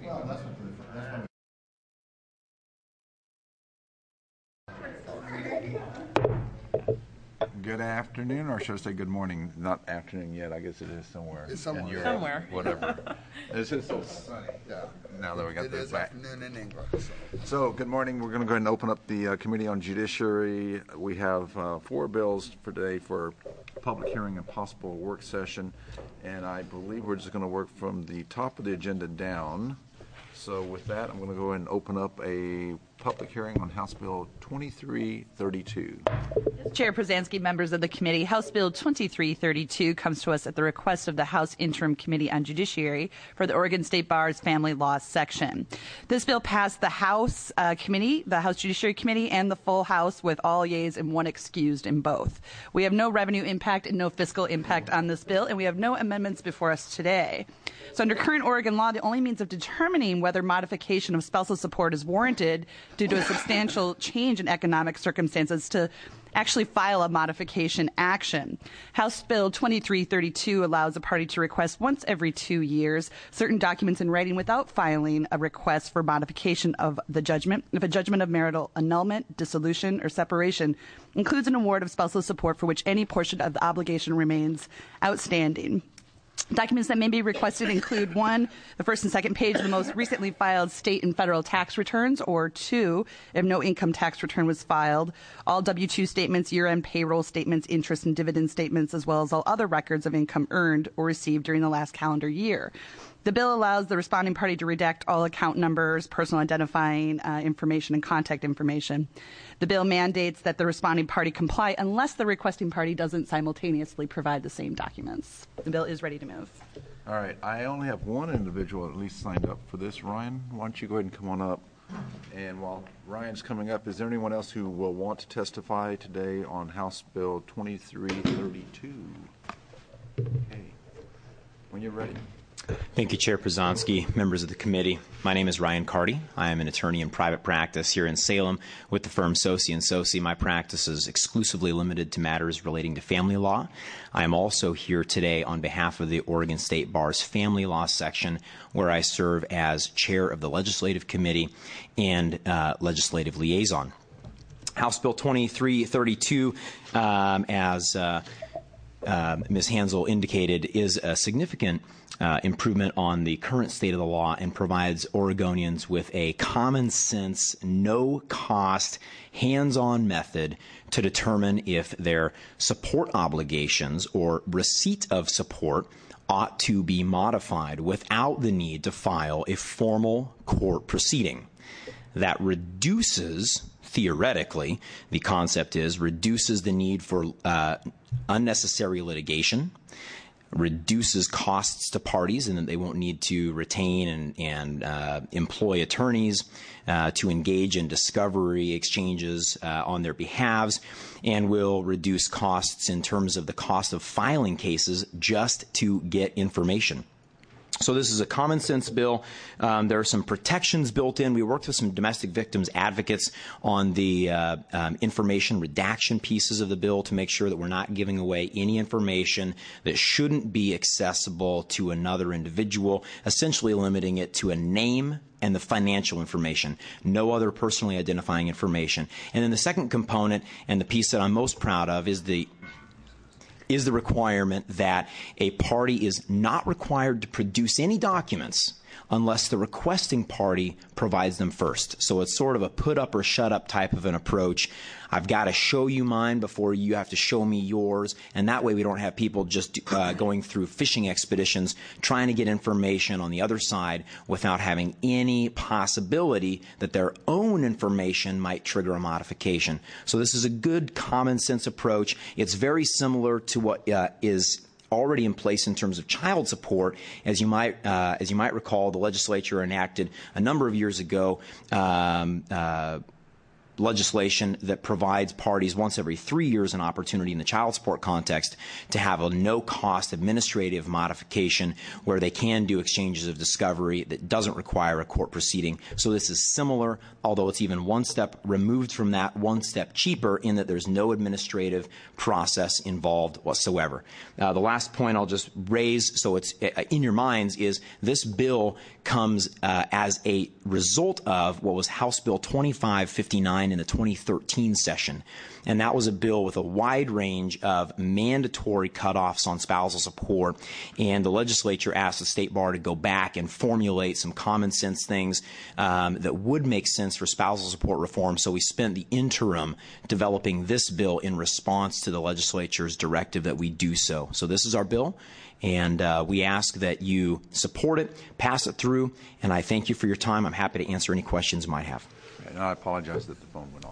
Good afternoon, or should I say good morning? Not afternoon yet. I guess it is somewhere. It's somewhere. In Europe, somewhere. Whatever. It's just so sunny. Yeah. Now that we got It this is back. afternoon in England. So, good morning. We're going to go ahead and open up the Committee on Judiciary. We have 4 bills for today for public hearing and possible work session. And I believe we're just going to work from the top of the agenda down. So with that, I'm going to go ahead and open up a public hearing on House Bill 2332. Chair Przanski, members of the committee, House Bill 2332 comes to us at the request of the House Interim Committee on Judiciary for the Oregon State Bar's Family Law section. This bill passed the House Committee, the House Judiciary Committee, and the full House with all yeas and 1 excused in both. We have no revenue impact and no fiscal impact on this bill, and we have no amendments before us today. So under current Oregon law, the only means of determining whether modification of spousal support is warranted due to a substantial change in economic circumstances to actually file a modification action. House Bill 2332 allows a party to request once every 2 years certain documents in writing without filing a request for modification of the judgment if a judgment of marital annulment, dissolution, or separation includes an award of spousal support for which any portion of the obligation remains outstanding. Documents that may be requested include 1, the first and second page of the most recently filed state and federal tax returns, or 2, if no income tax return was filed, all W-2 statements, year-end payroll statements, interest and dividend statements, as well as all other records of income earned or received during the last calendar year. The bill allows the responding party to redact all account numbers, personal identifying information, and contact information. The bill mandates that the responding party comply unless the requesting party doesn't simultaneously provide the same documents. The bill is ready to move. All right. I only have one individual at least signed up for this. Ryan, why don't you go ahead and come on up? And while Ryan's coming up, is there anyone else who will want to testify today on House Bill 2332? Okay. When you're ready. Thank you, Chair Przanski, members of the committee. My name is Ryan Carty. I am an attorney in private practice here in Salem with the firm Sosi & Sosi. My practice is exclusively limited to matters relating to family law. I am also here today on behalf of the Oregon State Bar's Family Law section, where I serve as chair of the Legislative Committee and legislative liaison. House Bill 2332, as Ms. Hansel indicated, is a significant improvement on the current state of the law and provides Oregonians with a common sense, no cost, hands-on method to determine if their support obligations or receipt of support ought to be modified without the need to file a formal court proceeding. That reduces, theoretically, the concept is, reduces the need for unnecessary litigation, reduces costs to parties, and that they won't need to retain and employ attorneys to engage in discovery exchanges on their behalves, and will reduce costs in terms of the cost of filing cases just to get information. So this is a common sense bill. There are some protections built in. We worked with some domestic victims advocates on the information redaction pieces of the bill to make sure that we're not giving away any information that shouldn't be accessible to another individual, essentially limiting it to a name and the financial information, no other personally identifying information. And then the second component, and the piece that I'm most proud of, is the requirement that a party is not required to produce any documents unless the requesting party provides them first. So it's sort of a put up or shut up type of an approach. I've got to show you mine before you have to show me yours, and that way we don't have people just going through fishing expeditions trying to get information on the other side without having any possibility that their own information might trigger a modification. So this is a good common sense approach. It's very similar to what is already in place in terms of child support. As you might recall, the legislature enacted a number of years ago legislation that provides parties once every 3 years an opportunity in the child support context to have a no-cost administrative modification where they can do exchanges of discovery that doesn't require a court proceeding. So this is similar, although it's even one step removed from that, one step cheaper in that there's no administrative process involved whatsoever. The last point I'll just raise so it's in your minds is this bill comes as a result of what was House Bill 2559 in the 2013 session. And that was a bill with a wide range of mandatory cutoffs on spousal support. And the legislature asked the State Bar to go back and formulate some common sense things that would make sense for spousal support reform. So we spent the interim developing this bill in response to the legislature's directive that we do so. So this is our bill. And we ask that you support it, pass it through, and I thank you for your time. I'm happy to answer any questions you might have. And I apologize that the phone went off.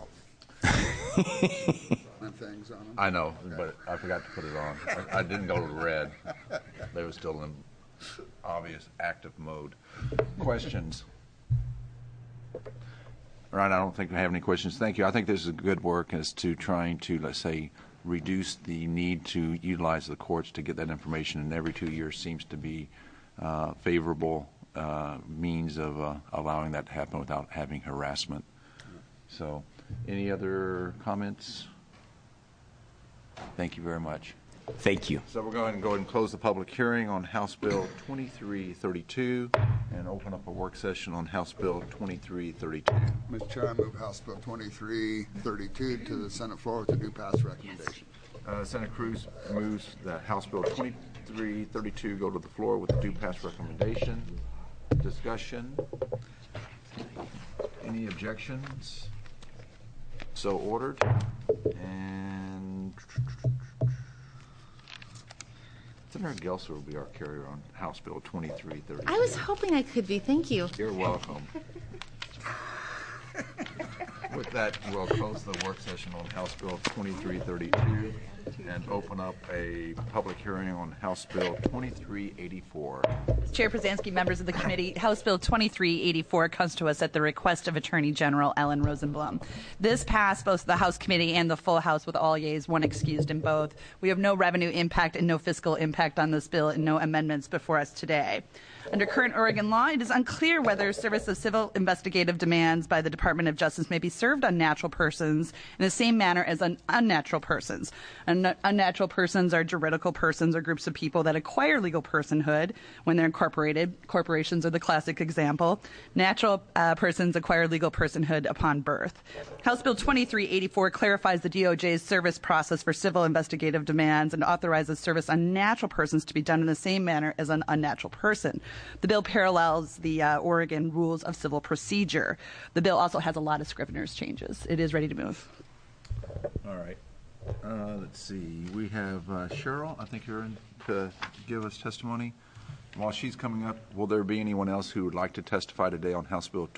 I know, but I forgot to put it on. I didn't go to red. They were still in obvious active mode. Questions? All right, I don't think we have any questions. Thank you. I think this is good work as to trying to, let's say, reduce the need to utilize the courts to get that information, and every 2 years seems to be favorable means of allowing that to happen without having harassment. So, any other comments? Thank you very much. Thank you. So we're going to go ahead and close the public hearing on House Bill 2332 and open up a work session on House Bill 2332. Mr. Chair, I move House Bill 2332 to the Senate floor with a due pass recommendation. Senator Cruz moves that House Bill 2332 go to the floor with a due pass recommendation. Discussion. Any objections? So ordered. And Senator Gelser will be our carrier on House Bill 2332. I was hoping I could be. Thank you. You're welcome. With that, we'll close the work session on House Bill 2332 and open up a public hearing on House Bill 2384. Chair Przansky, members of the committee, House Bill 2384 comes to us at the request of Attorney General Ellen Rosenblum. This passed both the House committee and the full House with all yeas, one excused in both. We have no revenue impact and no fiscal impact on this bill and no amendments before us today. Under current Oregon law, it is unclear whether service of civil investigative demands by the Department of Justice may be served on natural persons in the same manner as on unnatural persons. Unnatural persons are juridical persons or groups of people that acquire legal personhood when they're incorporated. Corporations are the classic example. Natural persons acquire legal personhood upon birth. House Bill 2384 clarifies the DOJ's service process for civil investigative demands and authorizes service on natural persons to be done in the same manner as an unnatural person. The bill parallels the Oregon Rules of Civil Procedure. The bill also has a lot of Scrivener's changes. It is ready to move. All right. Let's see. We have Cheryl. I think you're in to give us testimony. While she's coming up, will there be anyone else who would like to testify today on House Bill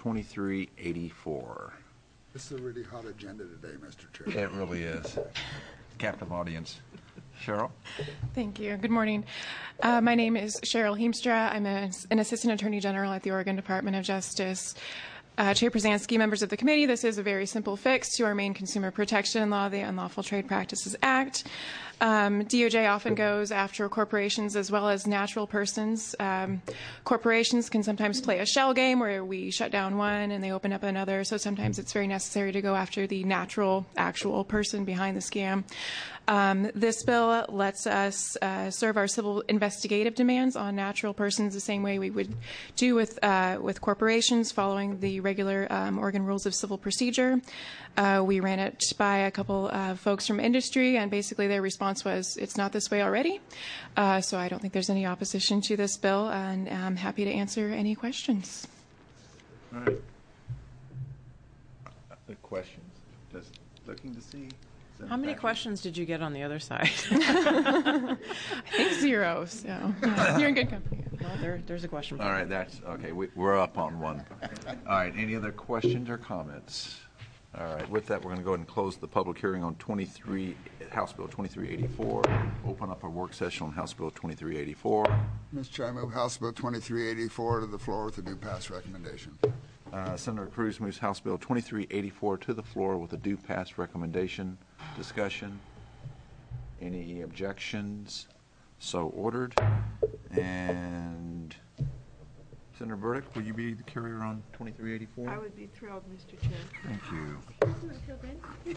2384? This is a really hot agenda today, Mr. Chair. It really is. Captive audience. Cheryl? Thank you. Good morning. My name is Cheryl Heemstra. I'm an Assistant Attorney General at the Oregon Department of Justice. Chair Przansky, members of the committee, this is a very simple fix to our main consumer protection law, the Unlawful Trade Practices Act. DOJ often goes after corporations as well as natural persons. Corporations can sometimes play a shell game where we shut down one and they open up another, so sometimes it's very necessary to go after the natural, actual person behind the scam. This bill lets us serve our civil investigative demands on natural persons the same way we would do with corporations, following the regular Oregon Rules of Civil Procedure. We ran it by a couple of folks from industry, and basically their response was, it's not this way already. So I don't think there's any opposition to this bill, and I'm happy to answer any questions. All right. The questions. Just looking to see. How many questions did you get on the other side? I think zero, so yeah, you're in good company. Well, there's a question. All right, that's okay. We're up on one. All right, any other questions or comments? All right, with that, we're going to go ahead and close the public hearing on House Bill 2384. Open up a work session on House Bill 2384. Mr. Chair, I move House Bill 2384 to the floor with a due pass recommendation. Senator Cruz moves House Bill 2384 to the floor with a due pass recommendation. Discussion. Any objections? So ordered. And Senator Burdick, will you be the carrier on 2384? I would be thrilled, Mr. Chair. Thank you.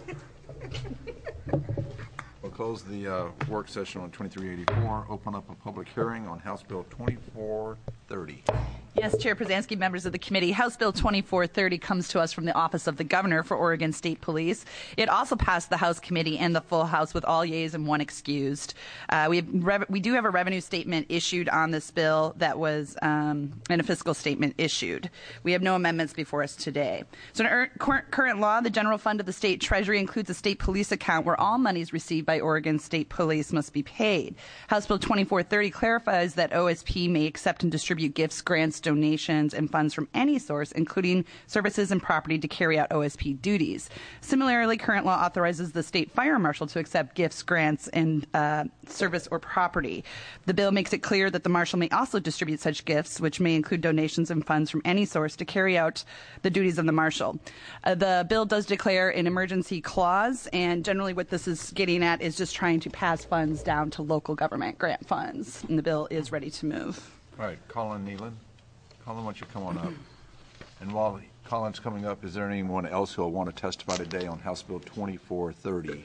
We'll close the work session on 2384. Open up a public hearing on House Bill 2430. Yes, Chair Przansky, members of the committee, House Bill 2430 comes to us from the Office of the Governor for Oregon State Police. It also passed the House committee and the full House with all yeas and one excused. We do have a revenue statement issued on this bill that was and a fiscal statement issued. We have no amendments before us today. So in current law, the general fund of the state treasury includes a state police account where all monies received by Oregon State Police must be paid. House Bill 2430 clarifies that OSP may accept and distribute gifts, grants, donations, and funds from any source, including services and property, to carry out OSP duties. Similarly, current law authorizes the state fire marshal to accept gifts, grants, and service or property. The bill makes it clear that the marshal may also distribute such gifts, which may include donations and funds from any source, to carry out the duties of the marshal. The bill does declare an emergency clause, and generally what this is getting at is just trying to pass funds down to local government grant funds, and the bill is ready to move. All right, Colin Nealon. Colin, why don't you come on up? And while Colin's coming up, is there anyone else who will want to testify today on House Bill 2430?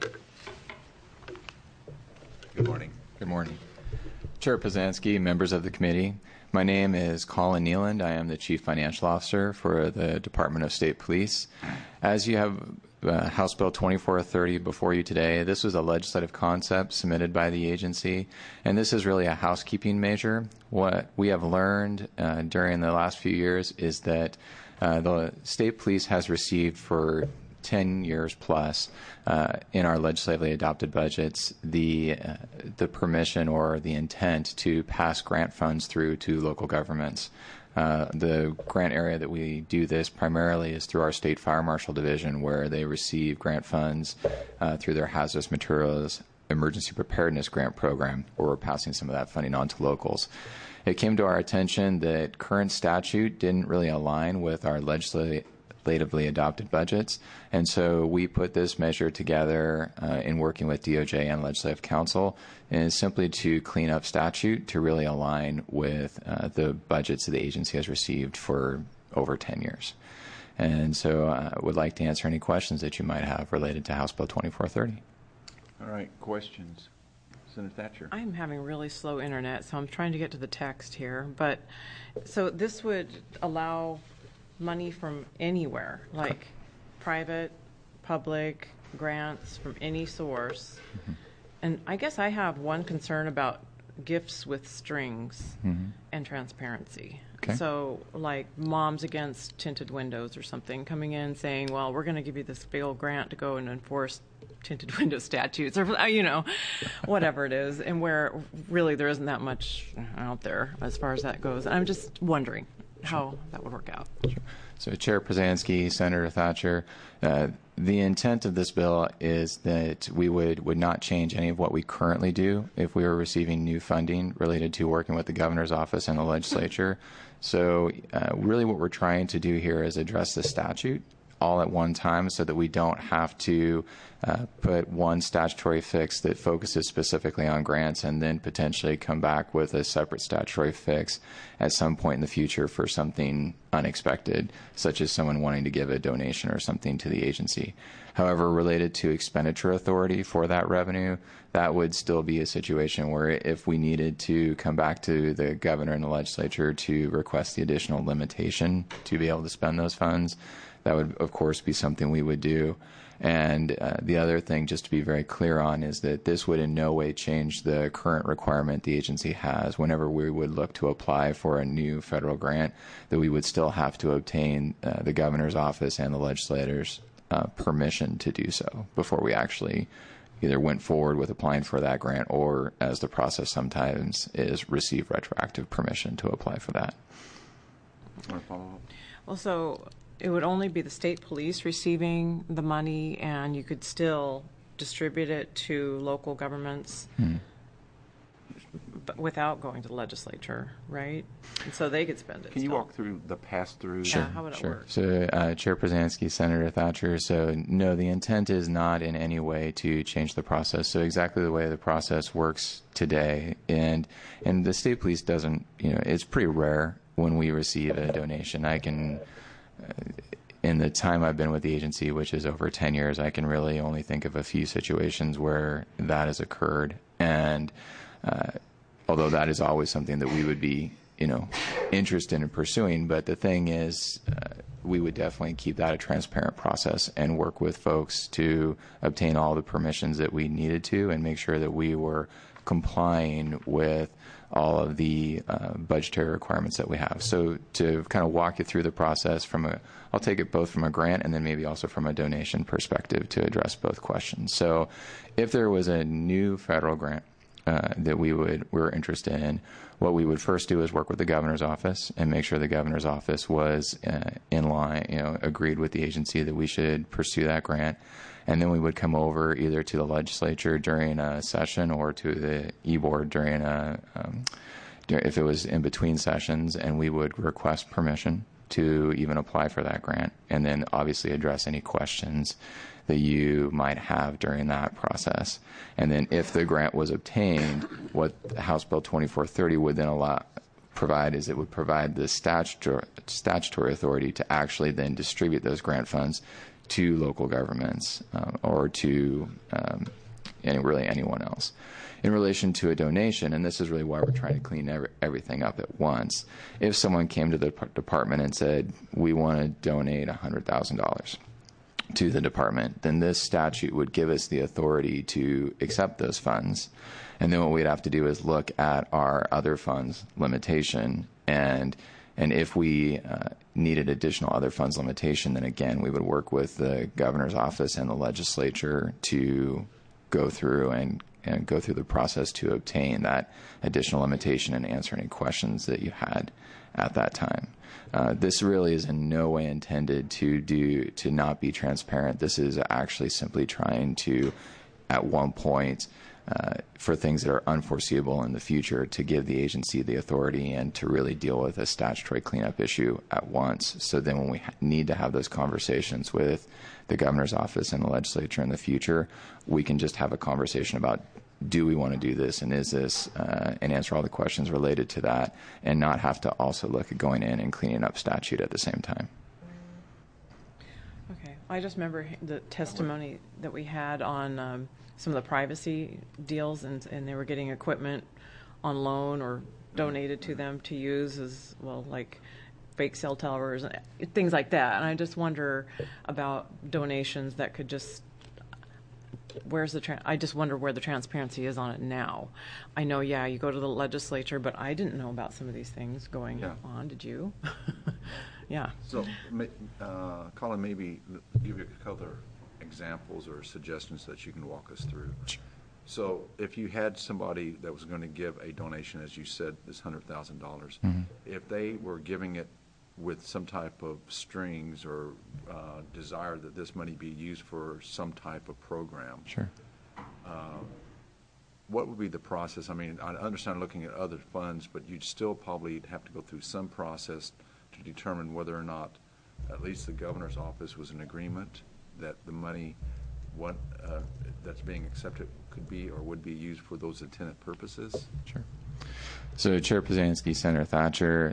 Good morning. Good morning. Chair Pzansky, members of the committee, my name is Colin Nealand. I am the Chief Financial Officer for the Department of State Police. As you have House Bill 2430 before you today, this was a legislative concept submitted by the agency, and this is really a housekeeping measure. What we have learned during the last few years is that the state police has received for 10 years plus in our legislatively adopted budgets the permission or the intent to pass grant funds through to local governments. The grant area that we do this primarily is through our State Fire Marshal Division, where they receive grant funds through their Hazardous Materials Emergency Preparedness Grant Program, where we're passing some of that funding on to locals. It came to our attention that current statute didn't really align with our legislatively adopted budgets, and so we put this measure together in working with DOJ and Legislative Counsel, and it's simply to clean up statute to really align with the budgets that the agency has received for over 10 years. And so I would like to answer any questions that you might have related to House Bill 2430. All right, questions? Senator Thatcher. I'm having really slow internet, so I'm trying to get to the text here. But so this would allow money from anywhere, like private, public, grants from any source. Mm-hmm. And I guess I have one concern about gifts with strings and transparency. Okay. So like Moms Against Tinted Windows or something coming in saying, well, we're going to give you this big old grant to go and enforce tinted window statutes or, whatever it is, and where really there isn't that much out there as far as that goes. And I'm just wondering how that would work out. Sure. So Chair Pzansky, Senator Thatcher, the intent of this bill is that we would not change any of what we currently do if we were receiving new funding related to working with the governor's office and the legislature. So really what we're trying to do here is address the statute all at one time so that we don't have to put one statutory fix that focuses specifically on grants and then potentially come back with a separate statutory fix at some point in the future for something unexpected, such as someone wanting to give a donation or something to the agency. However, related to expenditure authority for that revenue, that would still be a situation where if we needed to come back to the governor and the legislature to request the additional limitation to be able to spend those funds, that would, of course, be something we would do. And the other thing, just to be very clear on, is that this would in no way change the current requirement the agency has whenever we would look to apply for a new federal grant, that we would still have to obtain the governor's office and the legislator's permission to do so before we actually either went forward with applying for that grant or, as the process sometimes is, receive retroactive permission to apply for that. Well, so it would only be the state police receiving the money, and you could still distribute it to local governments without going to the legislature, right? And so they could spend it. Can you still. walk through the pass-through? Yeah, how would it work? So, Chair Przanski, Senator Thatcher, so no, the intent is not in any way to change the process. So exactly the way the process works today, and the state police doesn't, it's pretty rare when we receive a donation. I can, in the time I've been with the agency, which is over 10 years, I can really only think of a few situations where that has occurred. And although that is always something that we would be, interested in pursuing, but the thing is, we would definitely keep that a transparent process and work with folks to obtain all the permissions that we needed to and make sure that we were complying with all of the budgetary requirements that we have. So to kind of walk you through the process I'll take it both from a grant and then maybe also from a donation perspective to address both questions. So if there was a new federal grant that we're interested in, what we would first do is work with the governor's office and make sure the governor's office was in line, agreed with the agency that we should pursue that grant. And then we would come over either to the legislature during a session or to the e-board during if it was in between sessions, and we would request permission to even apply for that grant, and then obviously address any questions that you might have during that process. And then if the grant was obtained, what House Bill 2430 would then provide is it would provide the statutory authority to actually then distribute those grant funds to local governments or to really anyone else. In relation to a donation, and this is really why we're trying to clean everything up at once, if someone came to the department and said, we want to donate $100,000 to the department, then this statute would give us the authority to accept those funds. And then what we'd have to do is look at our other funds limitation, and if we needed additional other funds limitation, then again, we would work with the governor's office and the legislature to go through and go through the process to obtain that additional limitation and answer any questions that you had at that time. This really is in no way intended to not be transparent. This is actually simply trying to, at one point, for things that are unforeseeable in the future, to give the agency the authority and to really deal with a statutory cleanup issue at once. So then when we need to have those conversations with the governor's office and the legislature in the future, we can just have a conversation about, do we want to do this, and is this, and answer all the questions related to that, and not have to also look at going in and cleaning up statute at the same time. Okay. I just remember the testimony that we had on some of the privacy deals, and they were getting equipment on loan or donated to them to use as, well, like fake cell towers and things like that. And I just wonder about donations that could just, I just wonder where the transparency is on it now. I know, you go to the legislature, but I didn't know about some of these things going on. Did you? Yeah. So, Colin, maybe give you a couple of examples or suggestions that you can walk us through. So if you had somebody that was going to give a donation, as you said, this $100,000, if they were giving it with some type of strings or desire that this money be used for some type of program, Sure. What would be the process? I mean, I understand looking at other funds, but you'd still probably have to go through some process to determine whether or not at least the governor's office was in agreement that the money that's being accepted could be or would be used for those intended purposes. Sure. So, Chair Przanski, Senator Thatcher,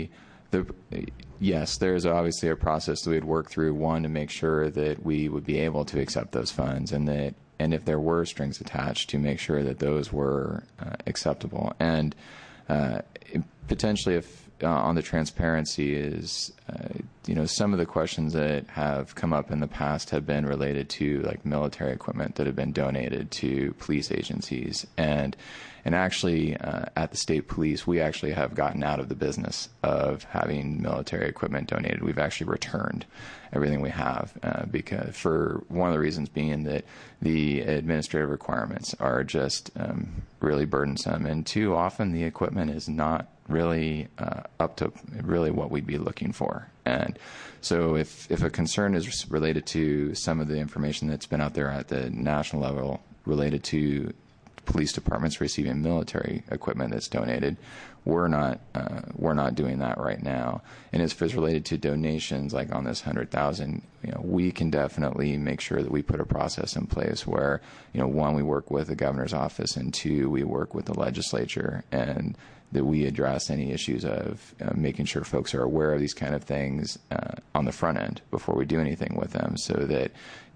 yes, there's obviously a process that we'd work through, one, to make sure that we would be able to accept those funds, and if there were strings attached, to make sure that those were acceptable. And potentially, if on the transparency is, some of the questions that have come up in the past have been related to like military equipment that have been donated to police agencies. And actually, at the state police, we actually have gotten out of the business of having military equipment donated. We've actually returned everything we have because for one of the reasons being that the administrative requirements are just really burdensome, and too often the equipment is not really up to really what we'd be looking for. And so if a concern is related to some of the information that's been out there at the national level related to police departments receiving military equipment that's donated. We're not doing that right now. And as it's related to donations, like on this 100,000, we can definitely make sure that we put a process in place where, one, we work with the governor's office, and two, we work with the legislature, and that we address any issues of making sure folks are aware of these kind of things on the front end before we do anything with them, so that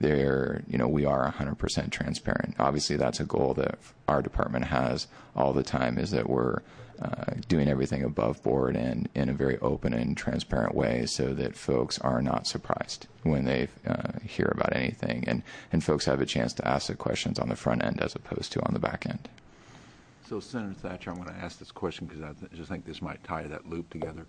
we are 100% transparent. Obviously, that's a goal that our department has all the time, is that we're doing everything above board and in a very open and transparent way, so that folks are not surprised when they hear about anything, and folks have a chance to ask the questions on the front end as opposed to on the back end. So, Senator Thatcher, I'm going to ask this question because I just think this might tie that loop together.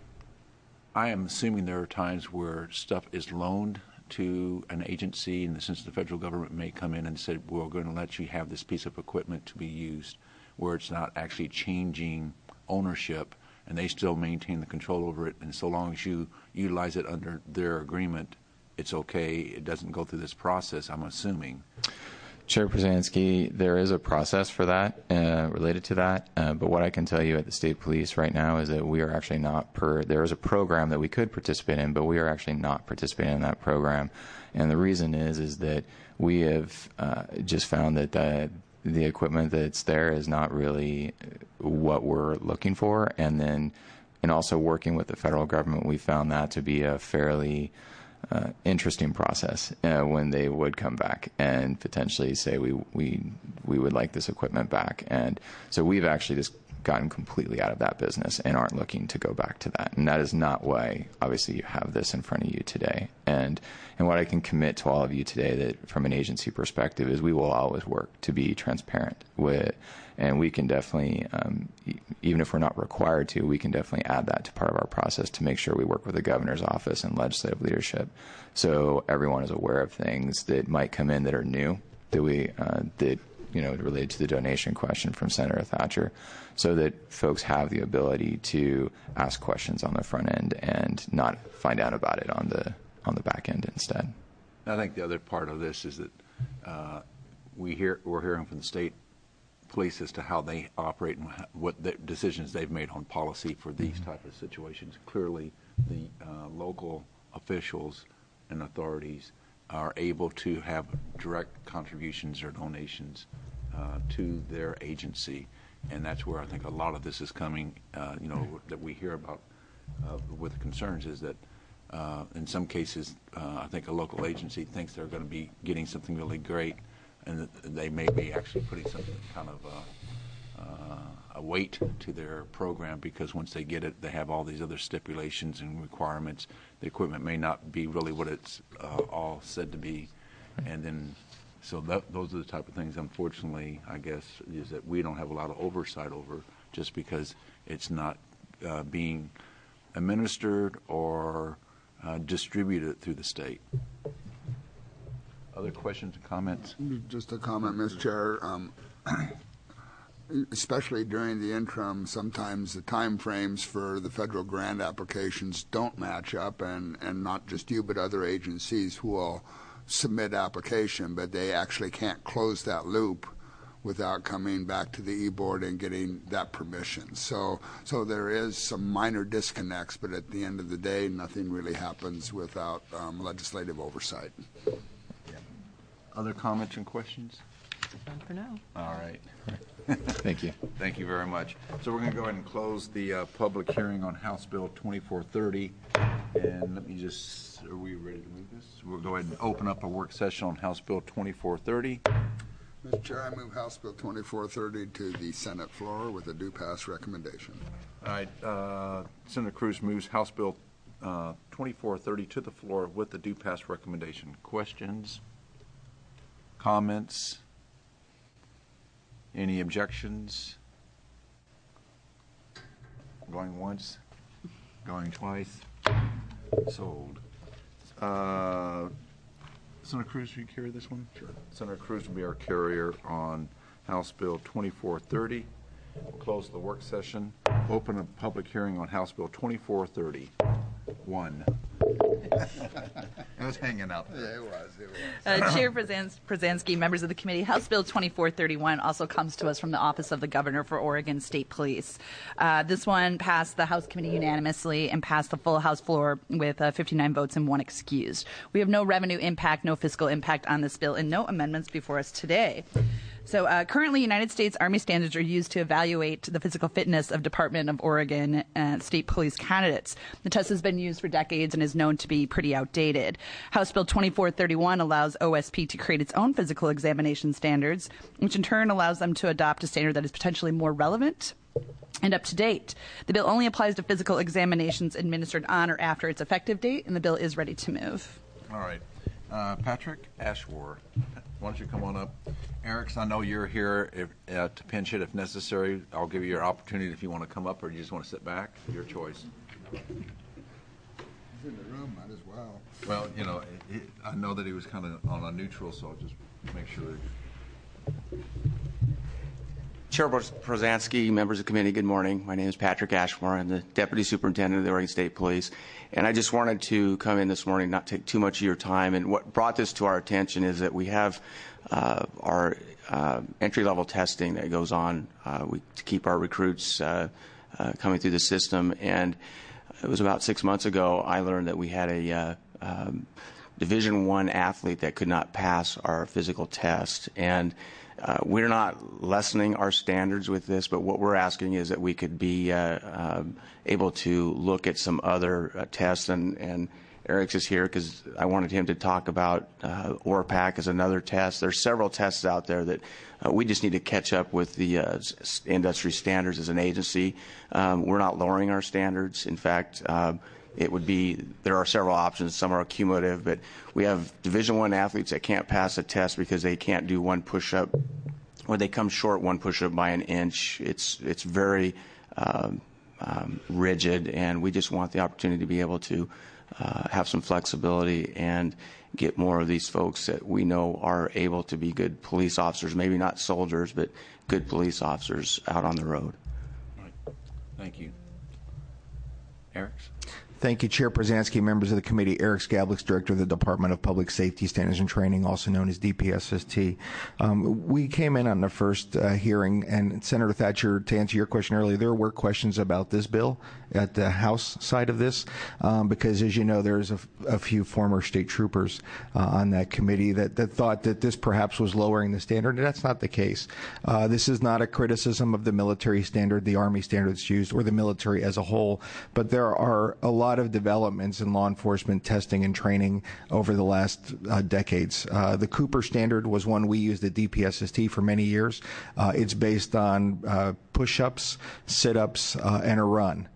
I am assuming there are times where stuff is loaned to an agency, in the sense the federal government may come in and say, we're going to let you have this piece of equipment to be used, where it's not actually changing ownership, and they still maintain the control over it, and so long as you utilize it under their agreement, it's okay. It doesn't go through this process, I'm assuming. Chair Przanski, there is a process for that related to that, but what I can tell you at the state police right now is that we are actually not there is a program that we could participate in, but we are actually not participating in that program. And the reason is that we have just found that the equipment that's there is not really what we're looking for. And also working with the federal government, we found that to be a fairly interesting process when they would come back and potentially say we would like this equipment back. And so we've actually just gotten completely out of that business and aren't looking to go back to that. And that is not why, obviously, you have this in front of you today. And what I can commit to all of you today, that from an agency perspective, is we will always work to be transparent with, and we can definitely, even if we're not required to, we can definitely add that to part of our process to make sure we work with the governor's office and legislative leadership, so everyone is aware of things that might come in that are new, that related to the donation question from Senator Thatcher, so that folks have the ability to ask questions on the front end and not find out about it on the back end instead. I think the other part of this is that we're hearing from the state police as to how they operate and what the decisions they've made on policy for these type of situations. Clearly, the local officials and authorities are able to have direct contributions or donations to their agency, and that's where I think a lot of this is coming. That we hear about with concerns is that in some cases, I think a local agency thinks they're going to be getting something really great, and they may be actually putting some kind of a weight to their program, because once they get it, they have all these other stipulations and requirements. The equipment may not be really what it's all said to be, and then so those are the type of things, unfortunately, I guess, is that we don't have a lot of oversight over, just because it's not being administered or distributed through the state. Other questions and comments? Just a comment, Ms. Chair. Especially during the interim, sometimes the time frames for the federal grant applications don't match up, and not just you, but other agencies who will submit application, but they actually can't close that loop without coming back to the e-board and getting that permission. So there is some minor disconnects, but at the end of the day, nothing really happens without legislative oversight. Other comments and questions? None for now. All right. Thank you. Thank you very much. So we're going to go ahead and close the public hearing on House Bill 2430. And let me just, are we ready to move this? We'll go ahead and open up a work session on House Bill 2430. Mr. Chair, I move House Bill 2430 to the Senate floor with a due pass recommendation. All right. Senator Cruz moves House Bill 2430 to the floor with the due pass recommendation. Questions? Comments? Any objections? Going once? Going twice? Sold. Senator Cruz, will you carry this one? Sure. Senator Cruz will be our carrier on House Bill 2430. We'll close the work session. Open a public hearing on House Bill 2430. 1. It was hanging out there. Yeah, it was. Chair Przansky, members of the committee, House Bill 2431 also comes to us from the Office of the Governor for Oregon State Police. This one passed the House committee unanimously and passed the full House floor with 59 votes and 1 excused. We have no revenue impact, no fiscal impact on this bill, and no amendments before us today. So currently, United States Army standards are used to evaluate the physical fitness of Department of Oregon State Police candidates. The test has been used for decades and is known to be pretty outdated. House Bill 2431 allows OSP to create its own physical examination standards, which in turn allows them to adopt a standard that is potentially more relevant and up to date. The bill only applies to physical examinations administered on or after its effective date, and the bill is ready to move. All right. Patrick Ashworth, why don't you come on up? Eric, I know you're here to pinch hit if necessary. I'll give you your opportunity if you want to come up or you just want to sit back. Your choice. He's in the room, might as well. Well, you know, I know that he was kind of on a neutral, so I'll just make sure. Chair Przansky, members of the committee, good morning. My name is Patrick Ashmore. I'm the Deputy Superintendent of the Oregon State Police. And I just wanted to come in this morning, not take too much of your time. And what brought this to our attention is that we have our entry-level testing that goes on to keep our recruits coming through the system. And it was about 6 months ago I learned that we had a Division I athlete that could not pass our physical test. And we're not lessening our standards with this, but what we're asking is that we could be able to look at some other tests. And Eric's is here because I wanted him to talk about ORPAC as another test. There's several tests out there that we just need to catch up with the industry standards as an agency. We're not lowering our standards. In fact, there are several options. Some are cumulative, but we have Division I athletes that can't pass a test because they can't do one push-up, or they come short one push-up by an inch. It's very rigid, and we just want the opportunity to be able to have some flexibility and get more of these folks that we know are able to be good police officers, maybe not soldiers, but good police officers out on the road. All right. Thank you. Eric? Thank you, Chair Przansky, members of the committee. Eric Skablix, Director of the Department of Public Safety Standards and Training, also known as DPSST. We came in on the first hearing, and Senator Thatcher, to answer your question earlier, there were questions about this bill at the House side of this, because, as you know, there's a few former state troopers on that committee that thought that this perhaps was lowering the standard, and that's not the case. This is not a criticism of the military standard, the Army standards used, or the military as a whole, but there are a lot of developments in law enforcement testing and training over the last decades. The Cooper standard was one we used at DPSST for many years. It's based on push-ups, sit-ups, and a run.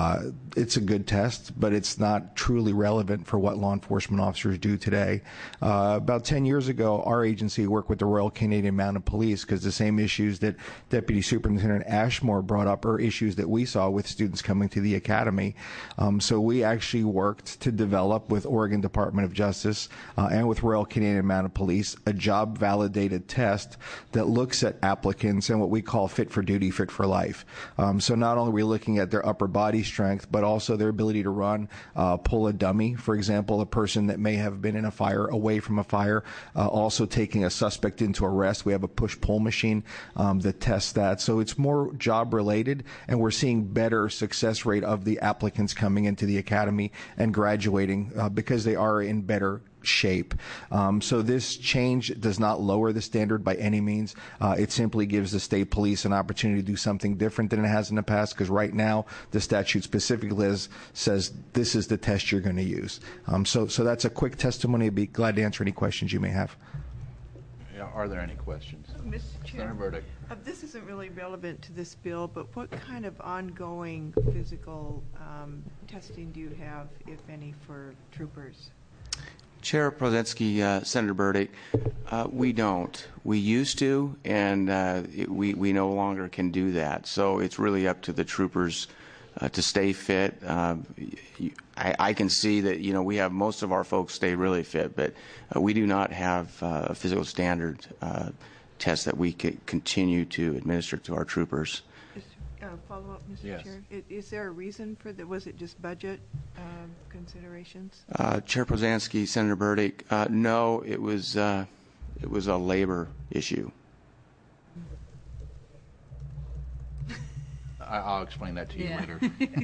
It's a good test, but it's not truly relevant for what law enforcement officers do today. About 10 years ago, our agency worked with the Royal Canadian Mounted Police because the same issues that Deputy Superintendent Ashmore brought up are issues that we saw with students coming to the academy. So we actually worked to develop with Oregon Department of Justice and with Royal Canadian Mounted Police a job-validated test that looks at applicants and what we call fit for duty, fit for life. So not only are we looking at their upper body strength, but also their ability to run, pull a dummy, for example, a person that may have been in a fire, away from a fire, also taking a suspect into arrest. We have a push-pull machine that tests that. So it's more job-related, and we're seeing better success rate of the applicants coming into the academy and graduating because they are in better shape. So this change does not lower the standard by any means. It simply gives the state police an opportunity to do something different than it has in the past, because right now the statute specifically says this is the test you're going to use. So that's a quick testimony. I'd be glad to answer any questions you may have. Yeah, are there any questions? Mr. Chair, Senator Burdick. This isn't really relevant to this bill, but what kind of ongoing physical testing do you have, if any, for troopers? Chair Przansky, Senator Burdick, we don't. We used to, and we no longer can do that. So it's really up to the troopers to stay fit. I can see that, you know, we have most of our folks stay really fit, but we do not have a physical standard test that we could continue to administer to our troopers. follow-up, Mr. Yes. Chair? Is there a reason for that? Was it just budget considerations? Chair Prozansky, Senator Burdick, no, it was a labor issue. I'll explain that to you later.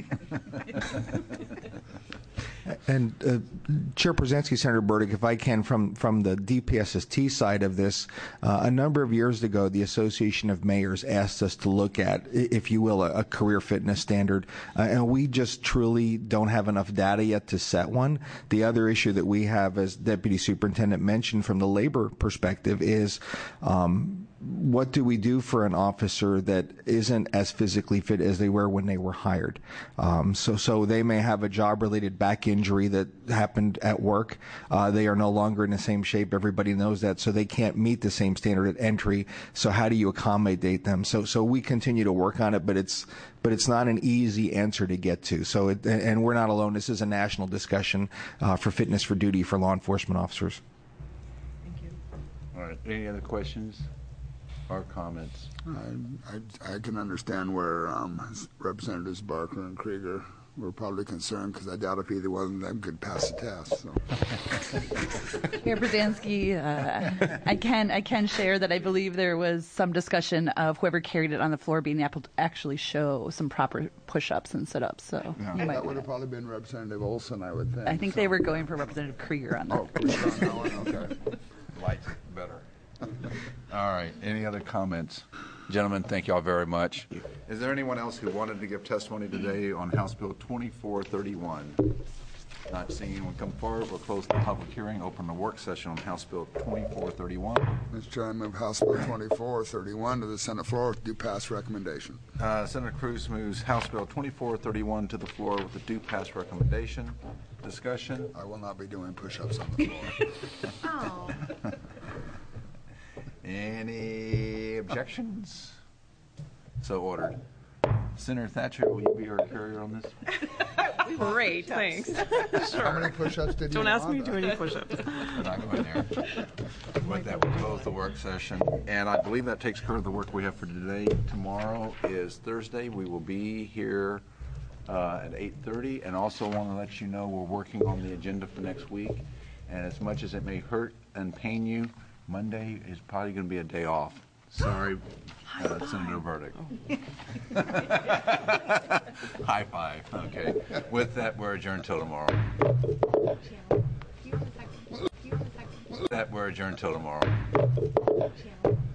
And Chair Przansky, Senator Burdick, if I can, from the DPSST side of this, a number of years ago, the Association of Mayors asked us to look at, if you will, a career fitness standard, and we just truly don't have enough data yet to set one. The other issue that we have, as Deputy Superintendent mentioned, from the labor perspective, is what do we do for an officer that isn't as physically fit as they were when they were hired? So they may have a job-related back injury that happened at work. They are no longer in the same shape. Everybody knows that, so they can't meet the same standard at entry. So how do you accommodate them? So we continue to work on it, but it's not an easy answer to get to. So and we're not alone. This is a national discussion for fitness for duty for law enforcement officers. Thank you. All right. Any other questions or comments? I can understand where Representatives Barker and Krieger were probably concerned, because I doubt if either one of them could pass the test. So. Mayor Brzezinski, I can share that I believe there was some discussion of whoever carried it on the floor being able to actually show some proper push-ups and sit-ups. So Yeah. That would have probably been Representative Olson, I would think. I think they were going for Representative Krieger on that. Oh, Krieger on that one? Okay. Lights better. All right. Any other comments? Gentlemen, thank you all very much. Is there anyone else who wanted to give testimony today on House Bill 2431? Not seeing anyone come forward, we'll close the public hearing, open the work session on House Bill 2431. Mr. Chair, I move House Bill 2431 to the Senate floor with due pass recommendation. Senator Cruz moves House Bill 2431 to the floor with a due pass recommendation. Discussion? I will not be doing push-ups on the floor. Oh. Any objections? So ordered. Senator Thatcher, will you be our carrier on this? Great, thanks. How many push-ups did you Don't ask me to want? do any push-ups. We're not going there. With that, we'll close the work session. And I believe that takes care of the work we have for today. Tomorrow is Thursday. We will be here at 8:30. And also want to let you know we're working on the agenda for next week. And as much as it may hurt and pain you, Monday is probably going to be a day off. Sorry, Senator Burdick. High five. Okay. With that, we're adjourned till tomorrow. With that, we're adjourned till tomorrow.